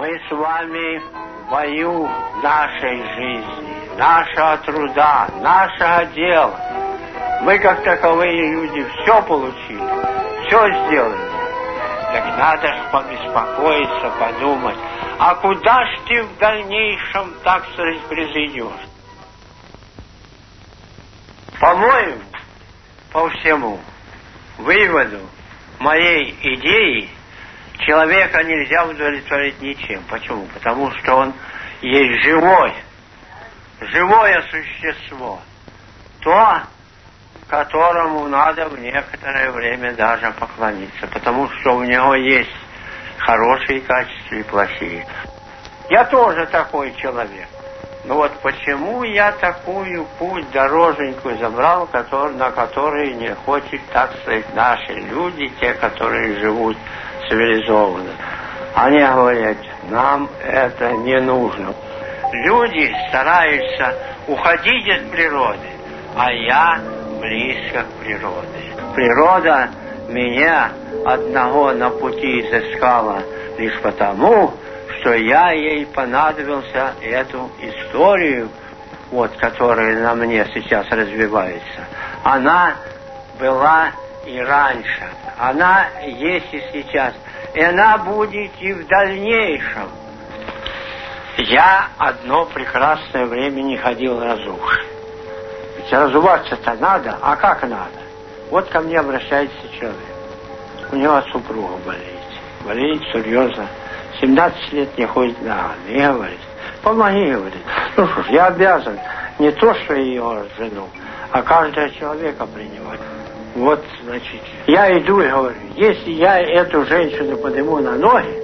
Мы с вами в бою нашей жизни, нашего труда, нашего дела. Мы, как таковые люди, все получили, все сделали. Так надо ж побеспокоиться, подумать, а куда ж ты в дальнейшем, так сказать, произойдешь? По-моему, по всему выводу моей идеи, человека нельзя удовлетворить ничем. Почему? Потому что он есть живое существо. То, которому надо в некоторое время даже поклониться. Потому что у него есть хорошие качества и плохие. Я тоже такой человек. Но вот почему я такую путь дороженьку забрал, на которой не хотят, так сказать, наши люди, те, которые живут цивилизованно. Они говорят, нам это не нужно. Люди стараются уходить от природы, а я близко к природе. Природа меня одного на пути изыскала лишь потому, что я ей понадобился эту историю, вот, которая на мне сейчас развивается. Она была и раньше, она есть и сейчас, и она будет и в дальнейшем. Я одно прекрасное время не ходил разувший. Ведь разуваться-то надо, а как надо? Вот ко мне обращается человек. У него супруга болеет серьезно. 17 лет не ходит на армию. И говорит, помоги, говорит. Ну что ж, я обязан не то, что ее жену, а каждого человека принимать. Вот, значит, я иду и говорю, если я эту женщину подниму на ноги,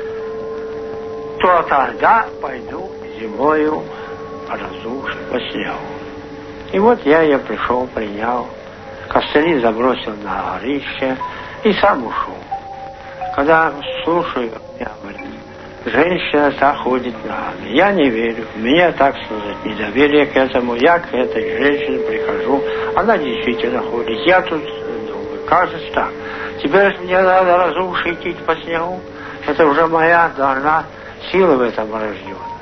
то тогда пойду зимою разувши по снегу. И вот я ее пришел, принял, костыли забросил на горище и сам ушел. Когда слушаю, я говорю, женщина так ходит на армию. Я не верю. У меня, так сказать, недоверие к этому. Я к этой женщине прихожу. Она действительно ходит. Я тут думаю, кажется так. Теперь мне надо разувши идти по снегу. Это уже моя должна сила в этом рождена.